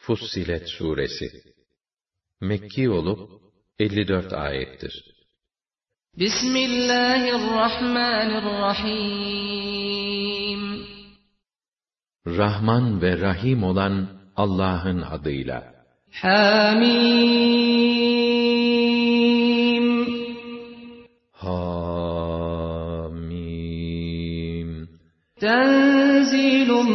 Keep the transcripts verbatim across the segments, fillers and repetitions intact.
Fussilet Suresi Mekki olup elli dört ayettir. Bismillahirrahmanirrahim. Rahman ve Rahim olan Allah'ın adıyla. Hamim. Hamim. Tenzilun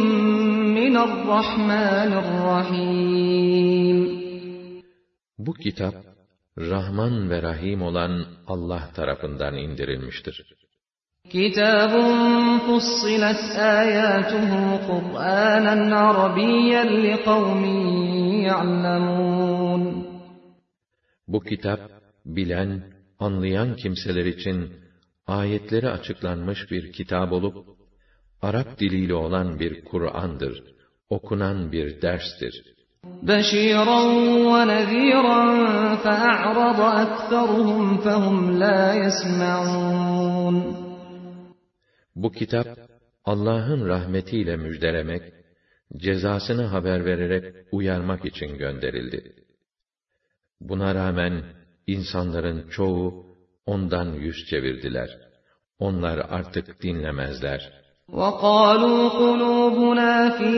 minarrahmanirrahim. Bu kitap, Rahman ve Rahim olan Allah tarafından indirilmiştir. Kitabun fussilet ayatuhu Kur'anen Arabiyyen liqavmin ya'lemun. Bu kitap, bilen, anlayan kimseler için ayetleri açıklanmış bir kitap olup, Arap diliyle olan bir Kur'an'dır, okunan bir derstir. بَشِيرًا وَنَذِيرًا فَأَعْرَضَ أَكْثَرُهُمْ فَهُمْ لَا يَسْمَعُونَ. Bu kitap, Allah'ın rahmetiyle müjdelemek, cezasını haber vererek uyarmak için gönderildi. Buna rağmen, insanların çoğu, ondan yüz çevirdiler. Onlar artık dinlemezler. وَقَالُوا قُلُوبُنَا فِي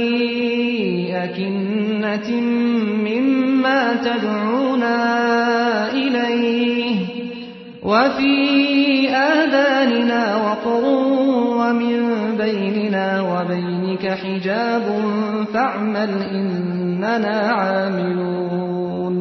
أَكِنَّةٍ مِّمَّا تَدْعُونَا إِلَيْهِ وَفِي آذَانِنَا وَقْرٌ وَمِن بَيْنِنَا وَبَيْنِكَ حِجَابٌ فَاعْمَلْ إِنَّنَا عَامِلُونَ.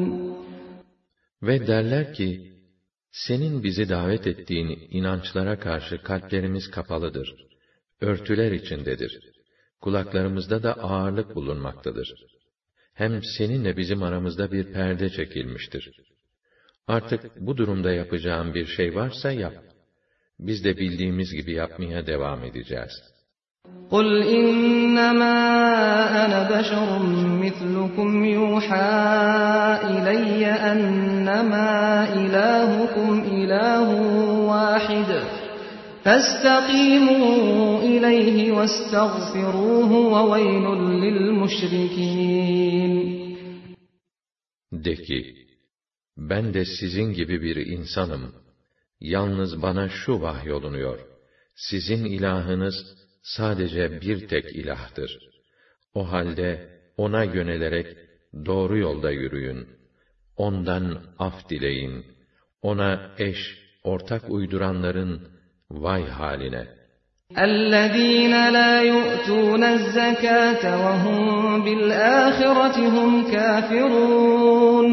Ve derler ki, senin bizi davet ettiğin inançlara karşı kalplerimiz kapalıdır. Örtüler içindedir. Kulaklarımızda da ağırlık bulunmaktadır. Hem seninle bizim aramızda bir perde çekilmiştir. Artık bu durumda yapacağın bir şey varsa yap. Biz de bildiğimiz gibi yapmaya devam edeceğiz. قُلْ إِنَّمَا أَنَا بَشَرٌ مِثْلُكُمْ يُوحَى إِلَيَّ أَنَّمَا إِلَٰهُكُمْ إِلَٰهٌ وَاحِدٌ فَاسْتَقِيمُوا إِلَيْهِ وَاسْتَغْفِرُوهُ وَوَيْلٌ لِلْمُشْرِكِينَ. De ki, ben de sizin gibi bir insanım. Yalnız bana şu vahyolunuyor. Sizin ilahınız sadece bir tek ilahtır. O halde ona yönelerek doğru yolda yürüyün. Ondan af dileyin. Ona eş, ortak uyduranların vay haline. اَلَّذ۪ينَ لَا يُؤْتُونَ الزَّكَاةَ وَهُمْ بِالْآخِرَةِ هُمْ كَافِرُونَ.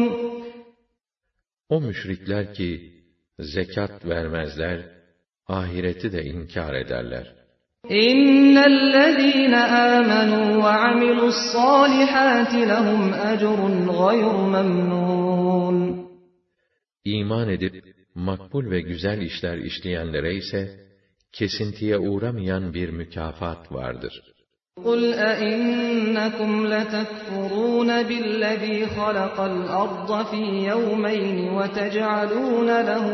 O müşrikler ki, zekat vermezler, ahireti de inkar ederler. اِنَّ الَّذ۪ينَ آمَنُوا وَعَمِلُوا الصَّالِحَاتِ لَهُمْ اَجْرٌ غَيْرُ مَمْنُونَ. İman edip, makbul ve güzel işler işleyenlere ise, kesintiye uğramayan bir mükafat vardır. قُلْ أَئِنَّكُمْ لَتَكْفُرُونَ بِالَّذ۪ي خَلَقَ الْأَرْضَ فِي يَوْمَيْنِ وَتَجْعَلُونَ لَهُ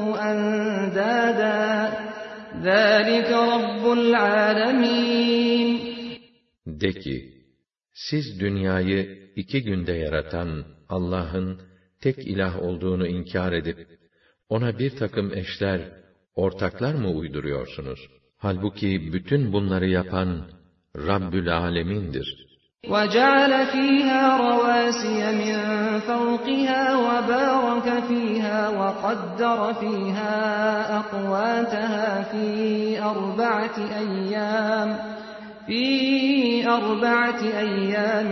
أَنْدَادًا ذَٰلِكَ رَبُّ الْعَالَمِينَ. De ki, siz dünyayı iki günde yaratan Allah'ın tek ilah olduğunu inkar edip, ona bir takım eşler, ortaklar mı uyduruyorsunuz? Halbuki bütün bunları yapan Rabbül Alemin'dir. وَجَعَلَ فِيهَا رَوَاسِيَ مِنْ فَوْقِهَا وَبَارَكَ فِيهَا وَقَدَّرَ فِيهَا أَقْوَاتَهَا فِي أَرْبَعَةِ أَيَّامٍ فِي أَرْبَعَةِ أَيَّامٍ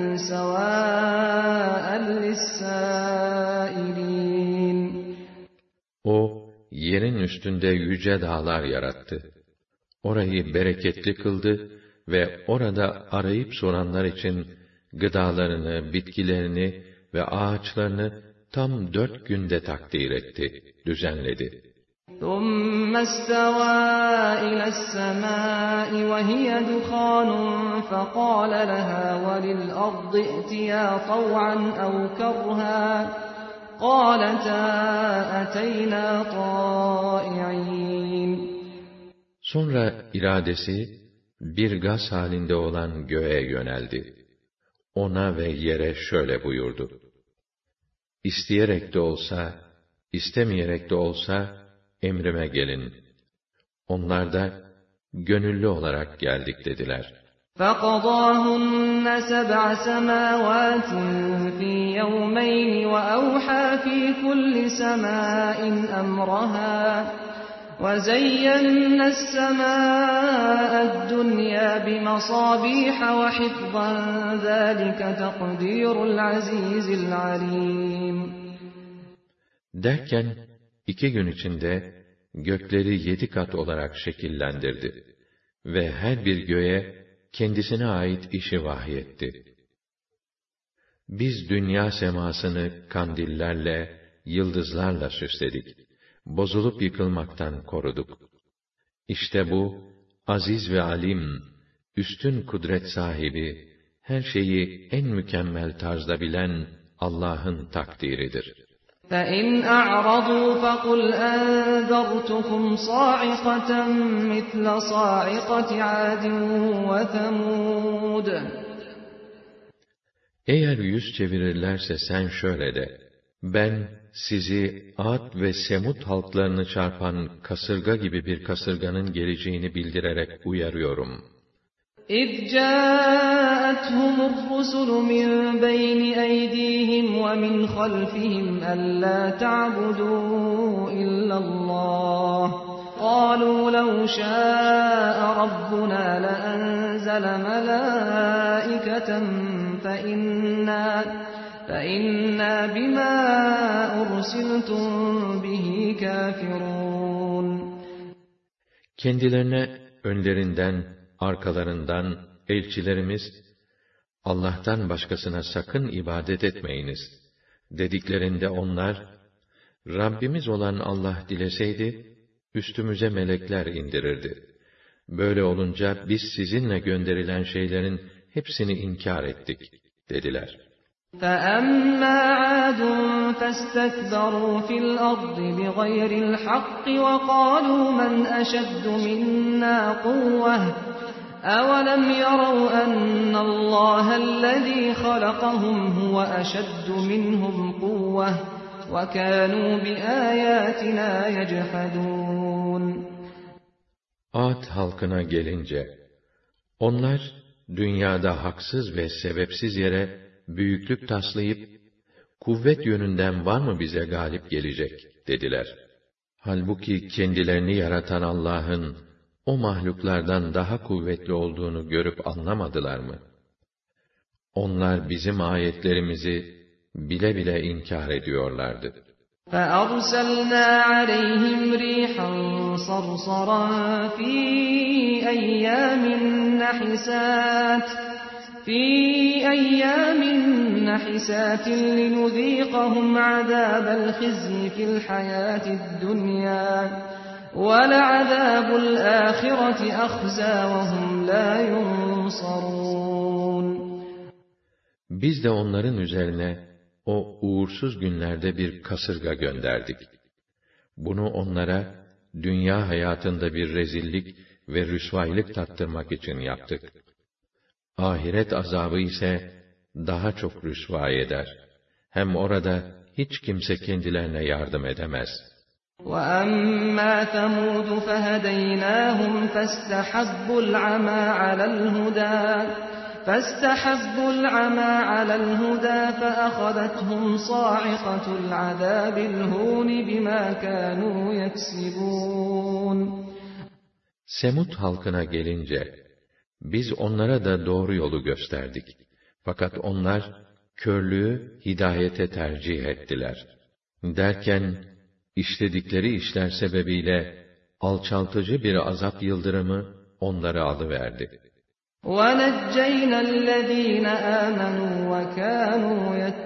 سَوَاءً لِلسَّائِلِينَ. O, yerin üstünde yüce dağlar yarattı. Orayı bereketli kıldı ve orada arayıp soranlar için gıdalarını, bitkilerini ve ağaçlarını tam dört günde takdir etti, düzenledi. ثُمَّ اسْتَوَى إِلَى السَّمَاءِ وَهِيَ دُخَانٌ فَقَالَ لَهَا وَلِلْأَرْضِ ائْتِيَا طَوْعًا أَوْ كَرْهًا قَالَتَا أَتَيْنَا طَائِعِينَ. Sonra iradesi bir gaz halinde olan göğe yöneldi. ona ve yere şöyle buyurdu: İsteyerek de olsa, istemeyerek de olsa, emrime gelin. Onlar da, gönüllü olarak geldik dediler. فَقَضَاهُنَّ سَبْعَ سَمَاوَاتٍ فِي يَوْمَيْنِ وَأَوْحَى فِي كُلِّ سَمَاءٍ أَمْرَهَا وَزَيَّنَّا السَّمَاءَ الدُّنْيَا بِمَصَابِيحَ وَحِفْظًا ذَٰلِكَ تَقْدِيرُ الْعَزِيزِ الْعَلِيمِ. Derken, iki gün içinde gökleri yedi kat olarak şekillendirdi ve her bir göğe kendisine ait işi vahyetti. Biz dünya semasını kandillerle, yıldızlarla süsledik. Bozulup yıkılmaktan koruduk. İşte bu, aziz ve alim, üstün kudret sahibi, her şeyi en mükemmel tarzda bilen Allah'ın takdiridir. فَإِنْ أَعْرَضُوا فَقُلْ أَنذَرْتُكُمْ صَاعِقَةً مِثْلَ صَاعِقَةِ عَادٍ وَثَمُودَ. Eğer yüz çevirirlerse sen şöyle de: Ben sizi Ad ve Semud halklarını çarpan kasırga gibi bir kasırganın geleceğini bildirerek uyarıyorum. اِذْ جَاءَتْهُمُ الرُّسُلُ مِنْ بَيْنِ أَيْدِيهِمْ وَمِنْ خَلْفِهِمْ أَلَّا تَعْبُدُوا إِلَّا اللَّهَ قَالُوا لَوْ شَاءَ رَبُّنَا لَأَنزَلَ مَلَائِكَةً فَإِنَّا فَإِنَّا بِمَا أُرْسِلْتُمْ بِهِ كَافِرُونَ. Kendilerine önlerinden, arkalarından elçilerimiz, Allah'tan başkasına sakın ibadet etmeyiniz dediklerinde onlar, Rabbimiz olan Allah dileseydi, üstümüze melekler indirirdi. Böyle olunca biz sizinle gönderilen şeylerin hepsini inkar ettik dediler. فَأَمَّا عَادٌ فَاسْتَكْبَرُوا فِي الْأَرْضِ بِغَيْرِ الْحَقِّ وَقَالُوا مَنْ أَشَدُّ مِنَّا قُوَّةً أَوَلَمْ يَرَوْا أَنَّ اللَّهَ الَّذِي خَلَقَهُمْ هُوَ أَشَدُّ مِنْهُمْ قُوَّةً وَكَانُوا بِآيَاتِنَا يَجْحَدُونَ. Ad halkına gelince, onlar dünyada haksız ve sebepsiz yere büyüklük taslayıp, kuvvet yönünden var mı bize galip gelecek dediler. Halbuki kendilerini yaratan Allah'ın o mahluklardan daha kuvvetli olduğunu görüp anlamadılar mı? Onlar bizim ayetlerimizi bile bile inkar ediyorlardı. فَأَرْسَلْنَا عَلَيْهِمْ رِيحًا صَرْصَرًا فِي أَيَّامٍ نَحِسَاتٍ فِي أَيَّامٍ نَحِسَاتٍ لِنُذِيقَهُمْ عَذَابَ الْخِزْيِ فِي الْحَيَاةِ الدُّنْيَا وَلَعَذَابُ الْآخِرَةِ أَخْزَى وَهُمْ لَا يُنصَرُونَ. Biz de onların üzerine o uğursuz günlerde bir kasırga gönderdik. Bunu onlara dünya hayatında bir rezillik ve rüsvaylık tattırmak için yaptık. Ahiret azabı ise daha çok rüsva eder. Hem orada hiç kimse kendilerine yardım edemez. وَأَمَّا ثَمُودُ فَهَدَيْنَاهُمْ فَاسْتَحَبُّوا الْعَمَى عَلَى الْهُدَى فَاسْتَحَبُّوا الْعَمَى عَلَى الْهُدَى فَأَخَذَتْهُمْ صَاعِقَةُ الْعَذَابِ الْهُونِ بِمَا كَانُوا يَكْسِبُونَ. Semud halkına gelince, biz onlara da doğru yolu gösterdik. Fakat onlar, körlüğü hidayete tercih ettiler. Derken, işledikleri işler sebebiyle, alçaltıcı bir azap yıldırımı onları alıverdi. وَنَجَّيْنَا الَّذ۪ينَ آمَنُوا وَكَانُوا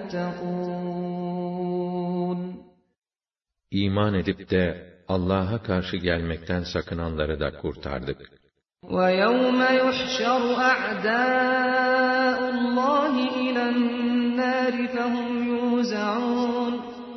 يَتَّقُونَ. İman edip de Allah'a karşı gelmekten sakınanları da kurtardık. وَيَوْمَ يُحْشَرُ أَعْدَاءُ اللّٰهِ إِلَى النَّارِ فَهُمْ يُوزَعُونَ.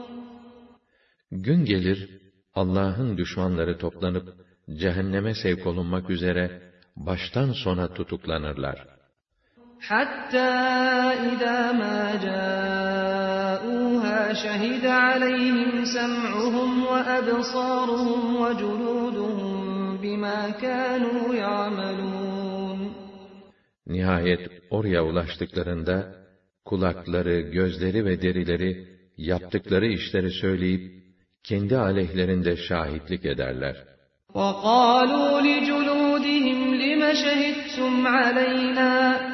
Gün gelir, Allah'ın düşmanları toplanıp, cehenneme sevk olunmak üzere, baştan sona tutuklanırlar. حتى إذا ما جاءوها شهد عليهم سمعهم وأبصارهم وجلودهم بما كانوا يعملون. Nihayet oraya ulaştıklarında kulakları, gözleri ve derileri yaptıkları işleri söyleyip kendi aleyhlerinde şahitlik ederler. وَقَالُوا لِجُلُودِهِمْ لِمَ شَهِدتُّمْ عَلَيْنَا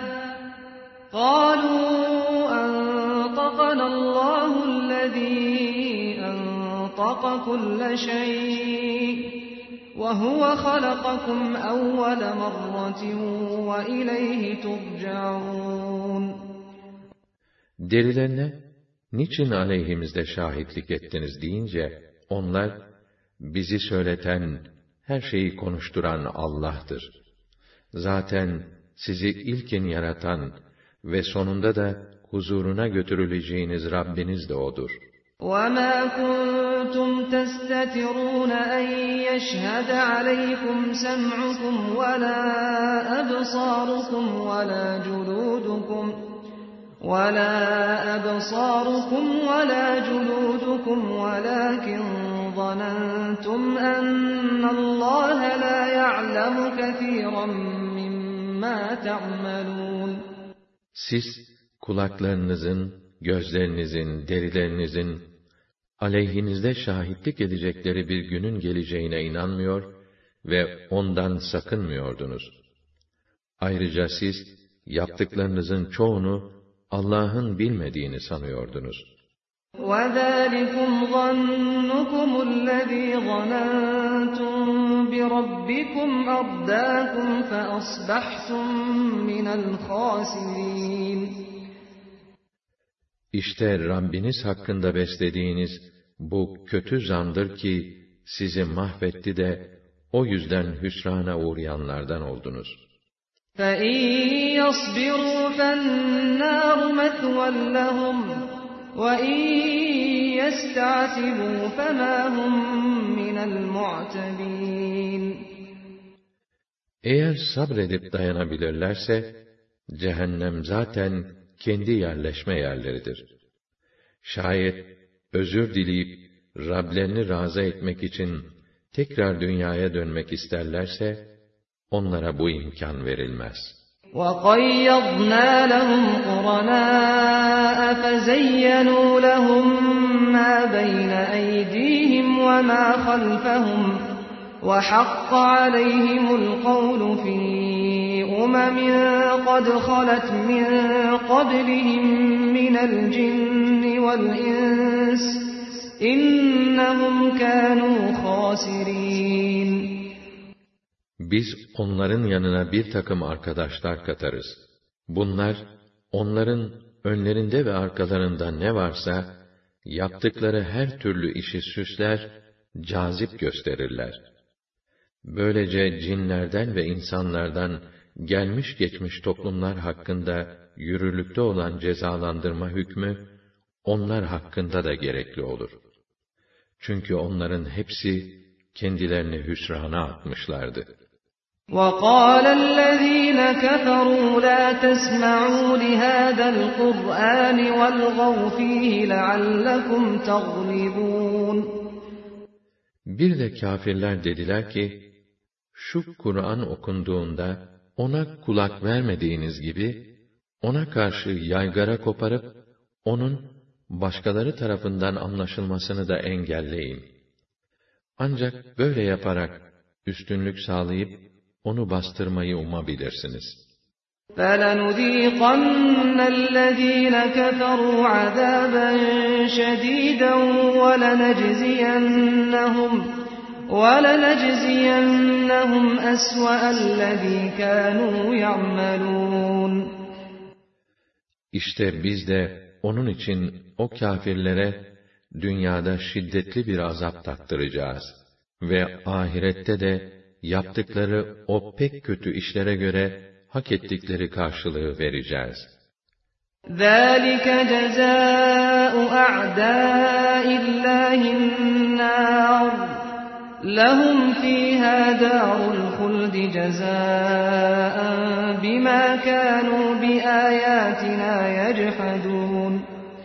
قَالُوا أَنطَقَنَا اللَّهُ الَّذِي أَنطَقَ كُلَّ شَيْءٍ وَهُوَ خَلَقَكُمْ أَوَّلَ مَرَّةٍ وَإِلَيْهِ تُرْجَعُونَ. Derilerine, niçin aleyhimizde şahitlik ettiniz deyince, onlar, bizi söyleten, her şeyi konuşturan Allah'tır. Zaten sizi ilkin yaratan ve sonunda da huzuruna götürüleceğiniz Rabbiniz de O'dur. وَمَا كُنْتُمْ تَسْتَتِرُونَ أَنْ يَشْهَدَ عَلَيْكُمْ سَمْعُكُمْ وَلَا أَبْصَارُكُمْ وَلَا جُلُودُكُمْ وَلَا أَبْصَارُكُمْ وَلَا جُلُودُكُمْ وَلَكِنْ ظَنَنْتُمْ أَنَّ اللَّهَ لَا يَعْلَمُ كَثِيرًا مِّمَّا تَعْمَلُونَ. Siz kulaklarınızın, gözlerinizin, derilerinizin aleyhinizde şahitlik edecekleri bir günün geleceğine inanmıyor ve ondan sakınmıyordunuz. Ayrıca siz yaptıklarınızın çoğunu Allah'ın bilmediğini sanıyordunuz. وَذَٰلِكُمْ ظَنُّكُمُ الَّذ۪ي ظَنَنْتُمْ بِرَبِّكُمْ أَرْدَاكُمْ فَأَصْبَحْتُمْ مِنَ الْخَاسِرِينَ. İşte Rabbiniz hakkında beslediğiniz bu kötü zandır ki sizi mahvetti de o yüzden hüsrana uğrayanlardan oldunuz. فَاِنْ يَصْبِرُوا فَالنَّارُ مَثْوًى لَهُمْ وَاِنْ يَسْتَعْتِبُوا فَمَا هُمْ مِنَ الْمُعْتَبِينَ. Eğer sabredip dayanabilirlerse, cehennem zaten kendi yerleşme yerleridir. Şayet özür dileyip Rablerini razı etmek için tekrar dünyaya dönmek isterlerse, onlara bu imkan verilmez. وَقَيَّضْنَا لَهُمْ قُرَنَاءَ فَزَيَّنُوا لَهُم مَّا بَيْنَ أَيْدِيهِمْ وَمَا خَلْفَهُمْ وَحَقَّ عَلَيْهِمُ الْقَوْلُ فِي أُمَمٍ قَدْ خَلَتْ مِن قَبْلِهِم مِّنَ الْجِنِّ وَالْإِنسِ إِنَّهُمْ كَانُوا خَاسِرِينَ. Biz onların yanına bir takım arkadaşlar katarız. Bunlar, onların önlerinde ve arkalarında ne varsa, yaptıkları her türlü işi süsler, cazip gösterirler. Böylece cinlerden ve insanlardan gelmiş geçmiş toplumlar hakkında yürürlükte olan cezalandırma hükmü, onlar hakkında da gerekli olur. Çünkü onların hepsi kendilerini hüsrana atmışlardı. وَقَالَ الَّذ۪ينَ كَفَرُوا لَا تَسْمَعُوا لِهَذَا الْقُرْآنِ وَالْغَوْا ف۪يهِ لَعَلَّكُمْ تَغْلِبُونَ. Bir de kâfirler dediler ki, şu Kur'an okunduğunda, ona kulak vermediğiniz gibi, ona karşı yaygara koparıp, onun başkaları tarafından anlaşılmasını da engelleyin. Ancak böyle yaparak, üstünlük sağlayıp, onu bastırmayı umabilirsiniz. فَلَنُذ۪يقَنَّ الَّذ۪ينَ كَفَرُوا عَذَابًا شَد۪يدًا وَلَنَجْزِيَنَّهُمْ وَلَنَجْزِيَنَّهُمْ أَسْوَأَ الَّذ۪ي كَانُوا يَعْمَلُونَ. İşte biz de onun için o kâfirlere dünyada şiddetli bir azap tattıracağız ve ahirette de yaptıkları o pek kötü işlere göre hak ettikleri karşılığı vereceğiz. ذَٰلِكَ جَزَاءُ أَعْدَاءِ اللّٰهِ النَّارِ لَهُمْ فِيهَا دَارُ الْخُلْدِ جَزَاءً بِمَا كَانُوا بِآيَاتِنَا يَجْحَدُونَ.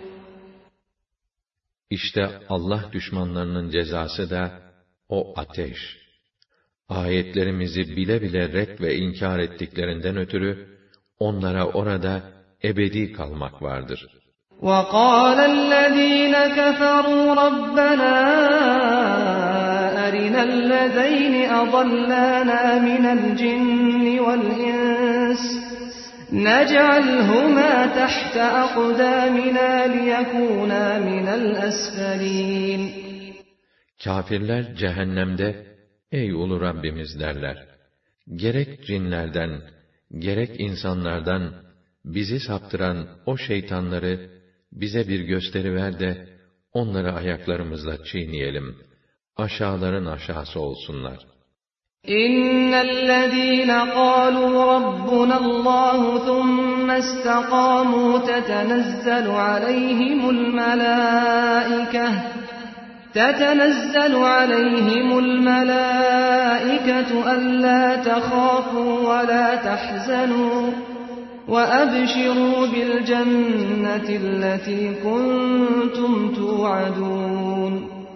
İşte Allah düşmanlarının cezası da o ateş. Ayetlerimizi bile bile ret ve inkar ettiklerinden ötürü onlara orada ebedi kalmak vardır. وَقَالَ الَّذ۪ينَ كَفَرُوا رَبَّنَا أَرِنَا الَّذَيْنِ أَضَلَّانَا مِنَ الْجِنِّ وَالْإِنسِ نَجْعَلْهُمَا تَحْتَ أَقْدَامِنَا لِيَكُونَا مِنَ الْأَسْفَلِينَ. Kâfirler cehennemde, ey ulu Rabbimiz derler. Gerek cinlerden, gerek insanlardan bizi saptıran o şeytanları bize bir gösteriver de onları ayaklarımızla çiğneyelim. Aşağıların aşağısı olsunlar. İnnellezîne qâlû rabbunallâhu thumme istaqâmû tetenezzelu aleyhimul melâike تَتَنَزَّلُ عَلَيْهِمُ الْمَلَائِكَةُ أَلَّا تَخَافُوا وَلَا تَحْزَنُوا وَأَبْشِرُوا بِالْجَنَّةِ الَّتِي كُنْتُمْ تُوعَدُونَ.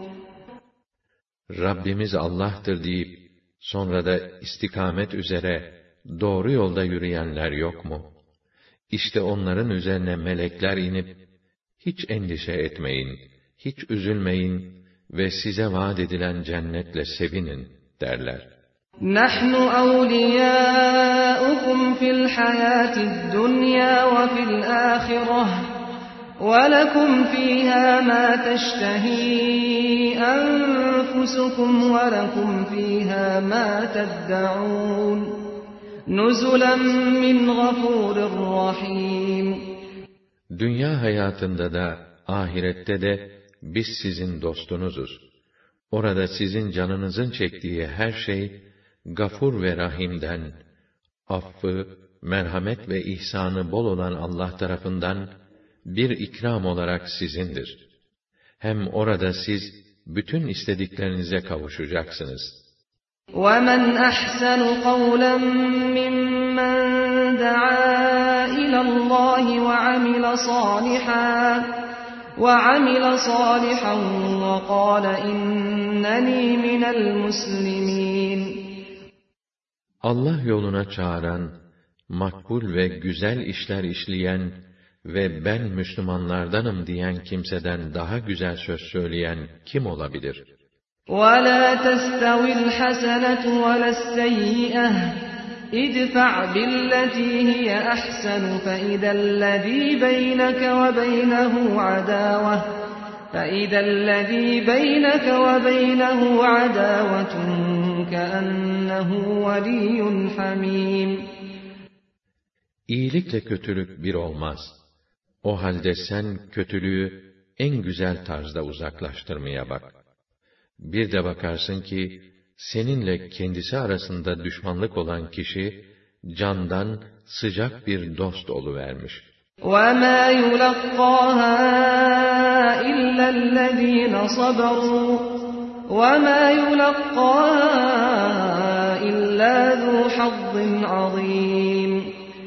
Rabbimiz Allah'tır deyip sonra da istikamet üzere doğru yolda yürüyenler yok mu? İşte onların üzerine melekler inip hiç endişe etmeyin, hiç üzülmeyin ve size vaat edilen cennetle sevinin derler. نَحْنُ أَوْلِيَاؤُكُمْ فِي الْحَيَاةِ الدُّنْيَا وَفِي الْآخِرَةِ وَلَكُمْ فِيهَا مَا تَشْتَهِي أَنفُسُكُمْ وَلَكُمْ فِيهَا مَا تَدَّعُونَ نُزُلًا مِّنْ غَفُورٍ رَّحِيمٍ. Dünya hayatında da ahirette de biz sizin dostunuzuz. Orada sizin canınızın çektiği her şey Gafur ve Rahim'den, affı, merhamet ve ihsanı bol olan Allah tarafından bir ikram olarak sizindir. Hem orada siz bütün istediklerinize kavuşacaksınız. وَمَنْ أَحْسَنُ قَوْلًا مِّمَّنْ دَعَا إِلَى اللَّهِ وَعَمِلَ صَالِحًا وَعَمِلَ صَالِحًا وَقَالَ إِنَّنِي مِنَ الْمُسْلِمِينَ. Allah yoluna çağıran, makbul ve güzel işler işleyen ve ben Müslümanlardanım diyen kimseden daha güzel söz söyleyen kim olabilir? وَلَا تَسْتَوِي الْحَسَنَةُ وَلَا السَّيِّئَةُ اِدْفَعْ بِالَّتِي هِيَ أَحْسَنُ فَإِذَا الَّذ۪ي بَيْنَكَ وَبَيْنَهُ عَدَاوَةٌ فَإِذَا الَّذ۪ي بَيْنَكَ وَبَيْنَهُ عَدَاوَةٌ كَأَنَّهُ وَلِيٌّ حَمِيمٌ. İyilikle kötülük bir olmaz. O halde sen kötülüğü en güzel tarzda uzaklaştırmaya bak. Bir de bakarsın ki, seninle kendisi arasında düşmanlık olan kişi, candan sıcak bir dost oluvermiş. وَمَا يُلَقَّاهَا إِلَّا الَّذ۪ينَ صَبَرُوا وَمَا يُلَقَّاهَا إِلَّا ذُو حَظٍّ عَظِيمٍ.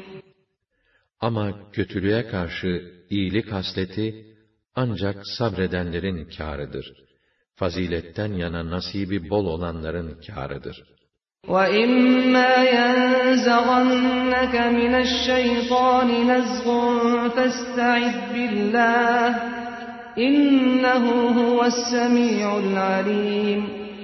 Ama kötülüğe karşı iyilik hasleti, ancak sabredenlerin kârıdır. Faziletten yana nasibi bol olanların kârıdır. وَإِمَّا يَنزَغَنَّكَ مِنَ الشَّيْطَانِ نَزْغٌ فَاسْتَعِذْ بِاللّٰهِ إِنَّهُ هُوَ السَّمِيعُ الْعَلِيمُ.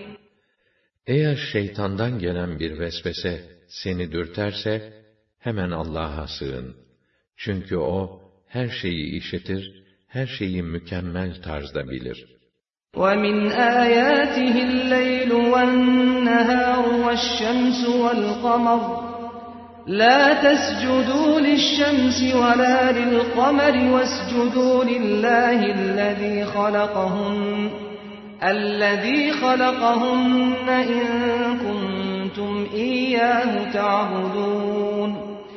Eğer şeytandan gelen bir vesvese seni dürterse, hemen Allah'a sığın. Çünkü O, her şeyi işitir, her şeyi mükemmel tarzda bilir. وَمِنْ آيَاتِهِ اللَّيْلُ وَالنَّهَارُ وَالشَّمْسُ وَالْقَمَرُ لَا تَسْجُدُوا لِلشَّمْسِ وَلَا لِلْقَمَرِ وَاسْجُدُوا لِلَّهِ الَّذِي خَلَقَهُنَّ الَّذِي خَلَقَهُنَّ إِن كُنتُمْ إِيَّاهُ تَعْبُدُونَ.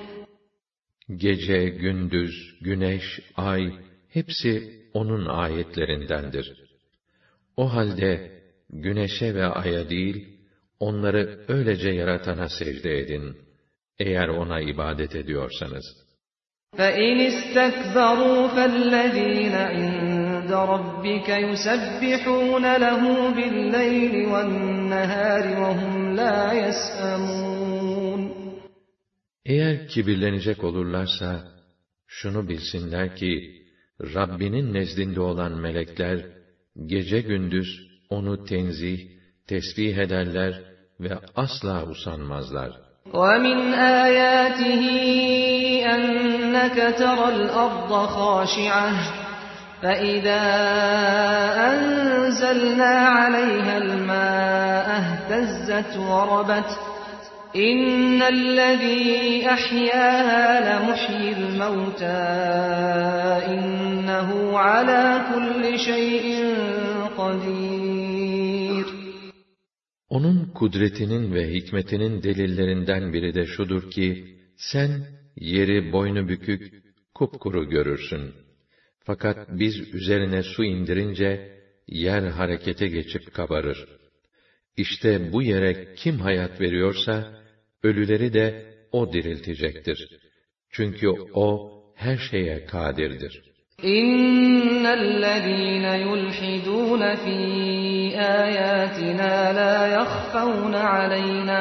Gece, gündüz, güneş, ay, hepsi O'nun ayetlerindendir. O halde güneşe ve aya değil, onları öylece yaratana secde edin, eğer ona ibadet ediyorsanız. فَاِنِ اسْتَكْبَرُوا فَالَّذ۪ينَ عِنْدَ رَبِّكَ يُسَبِّحُونَ لَهُ بِاللَّيْلِ وَالنَّهَارِ وَهُمْ لَا يَسْأَمُونَ Eğer kibirlenecek olurlarsa, şunu bilsinler ki, Rabbinin nezdinde olan melekler, gece gündüz onu tenzih, tesbih ederler ve asla usanmazlar. وَمِنْ آيَاتِهِ أَنَّكَ تَرَى الْأَرْضَ خَاشِعَةً فَإِذَا أَنزَلْنَا عَلَيْهَا الْمَاءَ اهْتَزَّتْ وَرَبَتْ إِنَّ الَّذِي أَحْيَاهَا لَمُحْيِي الْمَوْتَى إِنَّهُ عَلَى كُلِّ شَيْءٍ قَدِيرٌ Onun kudretinin ve hikmetinin delillerinden biri de şudur ki, sen yeri boynu bükük, kupkuru görürsün. Fakat biz üzerine su indirince, yer harekete geçip kabarır. İşte bu yere kim hayat veriyorsa, ölüleri de o diriltecektir. Çünkü o, her şeye kadirdir. İnnellezîne yulhidûne fî âyâtinâ lâ yakhfawne aleynâ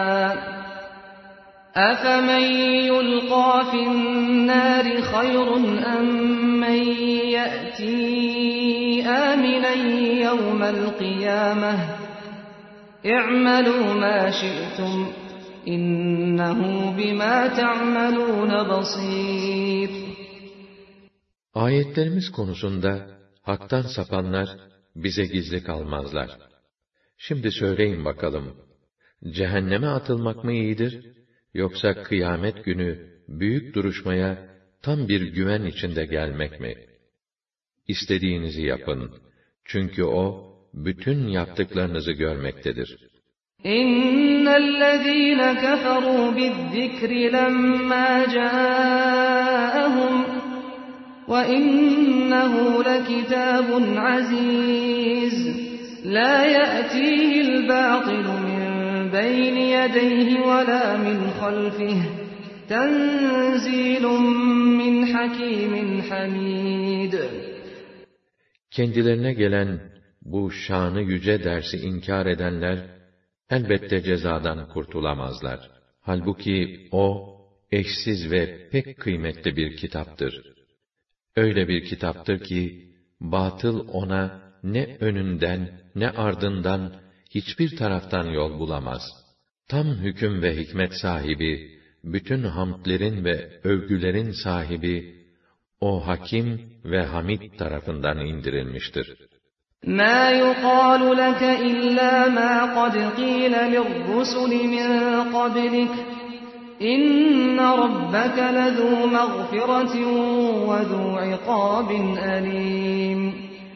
efemen yulqâ finnâri hayrun emmen ye'tî âminen yevmel kıyâmeh i'melû mâ şi'tum innehu bimâ te'amelûne basîr. Ayetlerimiz konusunda haktan sapanlar bize gizli kalmazlar. Şimdi söyleyin bakalım, cehenneme atılmak mı iyidir, yoksa kıyamet günü büyük duruşmaya tam bir güven içinde gelmek mi? İstediğinizi yapın, çünkü o bütün yaptıklarınızı görmektedir. İnnellezîne keferû bizzikri lemmâ câehum وَإِنَّهُ لَكِتَابٌ عَزِيزٌ لَا يَأْتِيهِ الْبَاطِلُ مِنْ بَيْنِ يَدَيْهِ وَلَا مِنْ خَلْفِهِ تَنْزِيلٌ مِنْ حَكِيمٍ حَمِيدٍ Kendilerine gelen bu şanı yüce dersi inkar edenler, elbette cezadan kurtulamazlar. Halbuki o, eşsiz ve pek kıymetli bir kitaptır. Öyle bir kitaptır ki, batıl ona ne önünden ne ardından hiçbir taraftan yol bulamaz. Tam hüküm ve hikmet sahibi, bütün hamdlerin ve övgülerin sahibi, o Hakim ve Hamid tarafından indirilmiştir. مَا يُقَالُ لَكَ إِلَّا مَا قَدْ قِيلَ لِلرُّسُلِ مِنْ قَبْلِكَ İnne rabbeke lezû mağfiretin ve zû ikâbin alîm.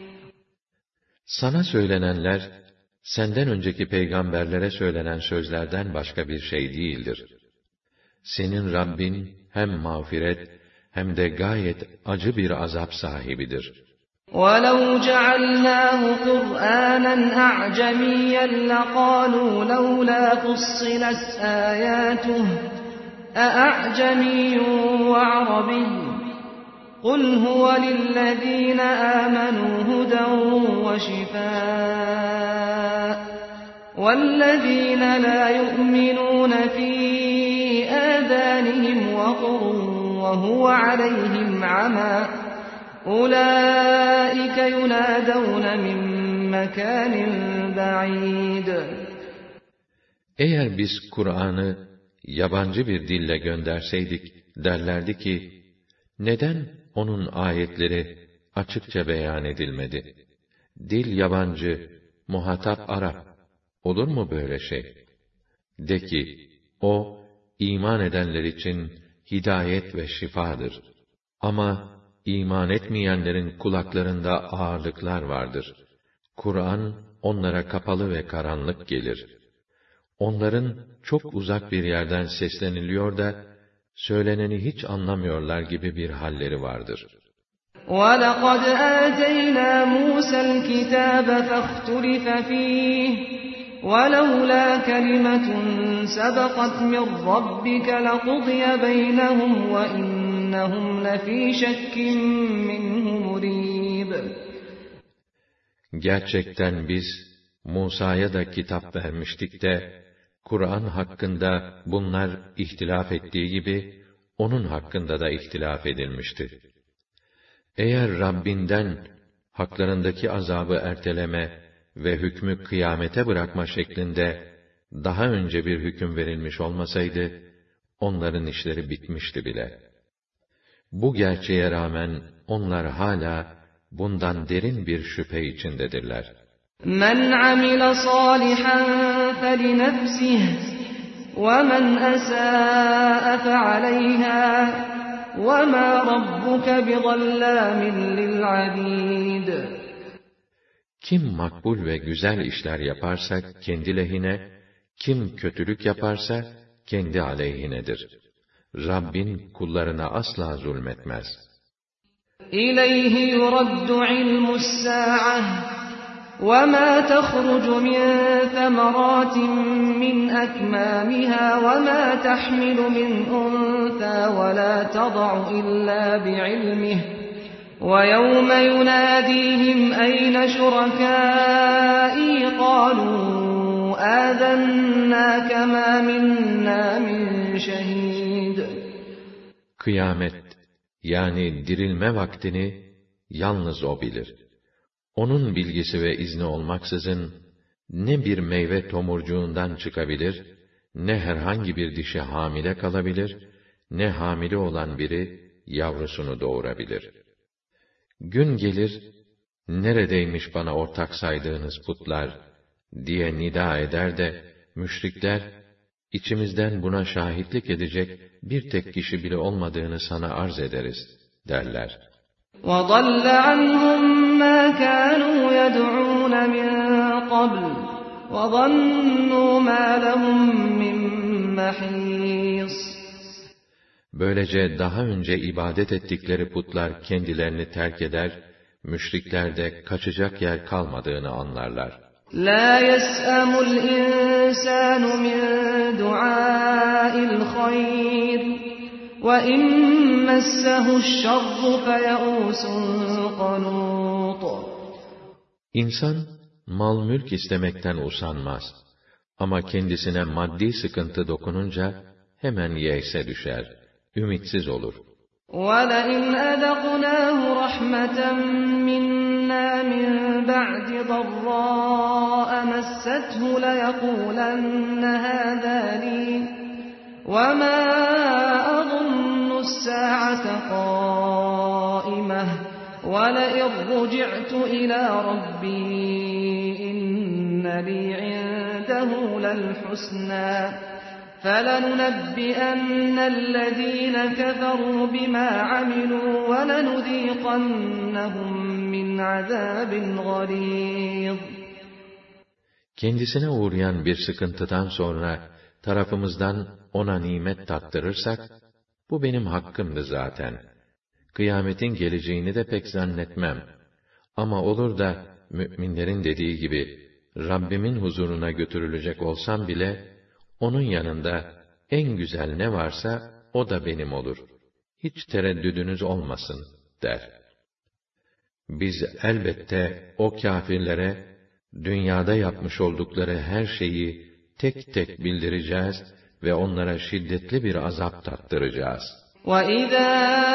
Sana söylenenler, senden önceki peygamberlere söylenen sözlerden başka bir şey değildir. Senin Rabbin hem mağfiret hem de gayet acı bir azap sahibidir. وَلَوْ جَعَلْنَاهُ قُرْآنًا أَعْجَمِيًّا لَقَالُوا لَوْلَا فُصِّلَتْ آيَاتُهُ أَأَعْجَمِيٌّ وَعَرَبِيٌّ قُلْ هُوَ لِلَّذِينَ آمَنُوا هُدًى وَشِفَاءٌ وَالَّذِينَ لَا يُؤْمِنُونَ فِي آذَانِهِمْ وَقْرٌ وَهُوَ عَلَيْهِمْ عَمًى أُولَٰئِكَ يُنَادَوْنَ مِنْ مَكَانٍ بَعِيدٍ. Eğer biz Kur'an'ı yabancı bir dille gönderseydik, derlerdi ki, neden onun ayetleri açıkça beyan edilmedi? Dil yabancı, muhatap Arap. Olur mu böyle şey? De ki, o, iman edenler için hidayet ve şifadır. Ama iman etmeyenlerin kulaklarında ağırlıklar vardır. Kur'an, onlara kapalı ve karanlık gelir. Onların çok uzak bir yerden sesleniliyor da, söyleneni hiç anlamıyorlar gibi bir halleri vardır. وَلَقَدْ آتَيْنَا مُوسَى الْكِتَابَ فَاخْتُلِفَ فِيهِ وَلَوْلَا كَلِمَةٌ سَبَقَتْ مِنْ رَبِّكَ لَقُضِيَ بَيْنَهُمْ وَإِنَّهُمْ لَفِي شَكٍّ مِّنْهُ مُرِيبٍ. Gerçekten biz Musa'ya da kitap vermiştik de, Kur'an hakkında bunlar ihtilaf ettiği gibi, onun hakkında da ihtilaf edilmişti. Eğer Rabbinden haklarındaki azabı erteleme ve hükmü kıyamete bırakma şeklinde daha önce bir hüküm verilmiş olmasaydı, onların işleri bitmişti bile. Bu gerçeğe rağmen onlar hala bundan derin bir şüphe içindedirler. مَنْ عَمِلَ صَالِحًا فَلِنَفْسِهِ وَمَنْ أَسَاءَ فَعَلَيْهَا وَمَا رَبُّكَ بِظَلَّامٍ لِلْعَبِيدِ. Kim makbul ve güzel işler yaparsa kendi lehine, kim kötülük yaparsa kendi aleyhinedir. Rabbin kullarına asla zulmetmez. İleyhi yuraddu ilmus sa'ah ve ma tehrucu min semeratin min ekmamiha ve ma tahmilu min untha ve la tada'u illa bi'ilmihi. وَيَوْمَ يُنَادِيهِمْ أَيْنَ شُرَكَائِي قَالُوا آذَنَّاكَ مَا مِنَّا مِنْ شَهِيدٍ. Kıyamet, yani dirilme vaktini yalnız O bilir. Onun bilgisi ve izni olmaksızın, ne bir meyve tomurcuğundan çıkabilir, ne herhangi bir dişi hamile kalabilir, ne hamile olan biri yavrusunu doğurabilir. Gün gelir, neredeymiş bana ortak saydığınız putlar, diye nida eder de, müşrikler, içimizden buna şahitlik edecek bir tek kişi bile olmadığını sana arz ederiz, derler. وَضَلَّ عَنْهُمْ مَا كَانُوا يَدْعُونَ مِنْ قَبْلِ وَظَنُّوا مَا لَهُمْ مِنْ مَحِيصٍ. Böylece daha önce ibadet ettikleri putlar kendilerini terk eder, müşrikler de kaçacak yer kalmadığını anlarlar. لَا يَسْأَمُ الْإِنسَانُ مِنْ دُعَاءِ الْخَيْرِ وَإِنْ مَسَّهُ الشَّرُّ فَيَئُوسٌ قَنُوطٌ. İnsan, mal mülk istemekten usanmaz. Ama kendisine maddi sıkıntı dokununca, hemen yeyse düşer. Ümitsiz olur. وَلَئِنْ أَذَقْنَاهُ رَحْمَةً مِنَّا مِنْ بَعْدِ ضَرَّاءَ مَسَّتْهُ لَيَقُولَنَّ هَذَا لِي وَمَا أَظُنُّ السَّاعَةَ قَائِمَةً وَلَئِنْ رُجِعْتُ إِلَى رَبِّي إِنَّ لِي عِندَهُ لَلْحُسْنَى فَلَنُنَبِّئَنَّ الَّذ۪ينَ كَفَرُوا بِمَا عَمِلُوا وَلَنُذ۪يقَنَّهُمْ مِنْ عَذَابٍ غَلِيظٍ. Kendisine uğrayan bir sıkıntıdan sonra, tarafımızdan ona nimet tattırırsak, bu benim hakkımdı zaten. Kıyametin geleceğini de pek zannetmem. Ama olur da, müminlerin dediği gibi, Rabbimin huzuruna götürülecek olsam bile, onun yanında en güzel ne varsa o da benim olur. Hiç tereddüdünüz olmasın, der. Biz elbette o kâfirlere dünyada yapmış oldukları her şeyi tek tek bildireceğiz ve onlara şiddetli bir azap tattıracağız. وَإِذَا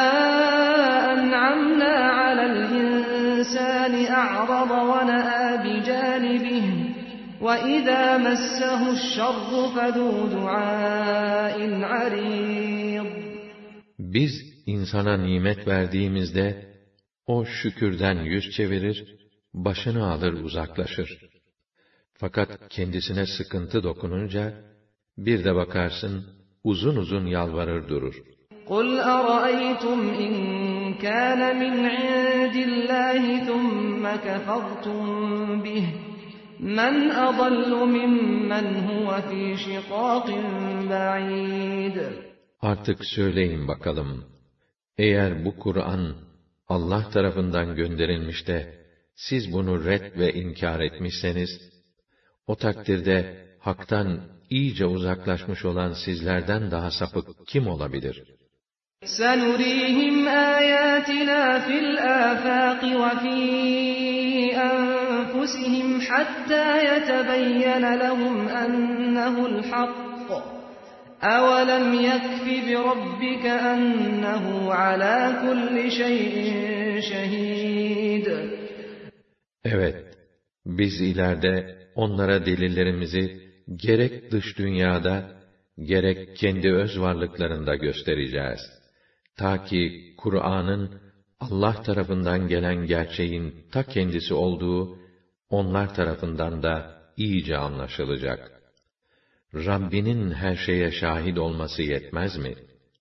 أَنْعَمْنَا عَلَى الْإِنْسَانِ أَعْرَضَ وَنَأَى بِجَانِبِهِ وَإِذَا مَسَّهُ الشَّرُّ فَذُو دُعَاءٍ عَرِيضٍ. Biz insana nimet verdiğimizde, o şükürden yüz çevirir, başını alır uzaklaşır. Fakat kendisine sıkıntı dokununca, bir de bakarsın, uzun uzun yalvarır durur. قُلْ أَرَأَيْتُمْ إِنْ كَانَ مِنْ عِنْدِ اللّٰهِ ثُمَّ كَفَرْتُمْ بِهِ مَنْ أَضَلُّ مِمَّنْ هُوَ فِي شِقَاقٍ بَعِيدٍ. Artık söyleyin bakalım, eğer bu Kur'an Allah tarafından gönderilmiş de, siz bunu red ve inkar etmişseniz, O takdirde haktan iyice uzaklaşmış olan sizlerden daha sapık kim olabilir? سَنُرِيهِمْ آيَاتِنَا فِي الْآفَاقِ وَفِي أَنفُسِهِمْ حَتَّى يَتَبَيَّنَ لَهُمْ أَنَّهُ الْحَقُّ أَوَلَمْ يَكْفِ بِرَبِّكَ أَنَّهُ عَلَى كُلِّ شَيْءٍ شَهِيدٌ. Evet, biz ileride onlara delillerimizi gerek dış dünyada, gerek kendi öz varlıklarında göstereceğiz. Ta ki Kur'an'ın Allah tarafından gelen gerçeğin ta kendisi olduğu, onlar tarafından da iyice anlaşılacak. Rabbinin her şeye şahit olması yetmez mi?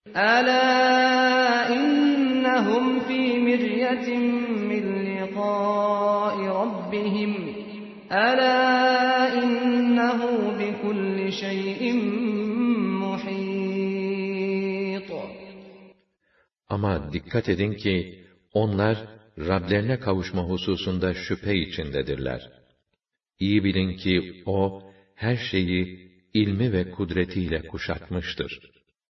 أَلَا إِنَّهُمْ فِي مِرْيَةٍ مِّن لِقَاءِ رَبِّهِمْ أَلَا إِنَّهُ بِكُلِّ شَيْءٍ مُحِيطٌ. Ama dikkat edin ki, onlar Rablerine kavuşma hususunda şüphe içindedirler. İyi bilin ki O, her şeyi ilmi ve kudretiyle kuşatmıştır.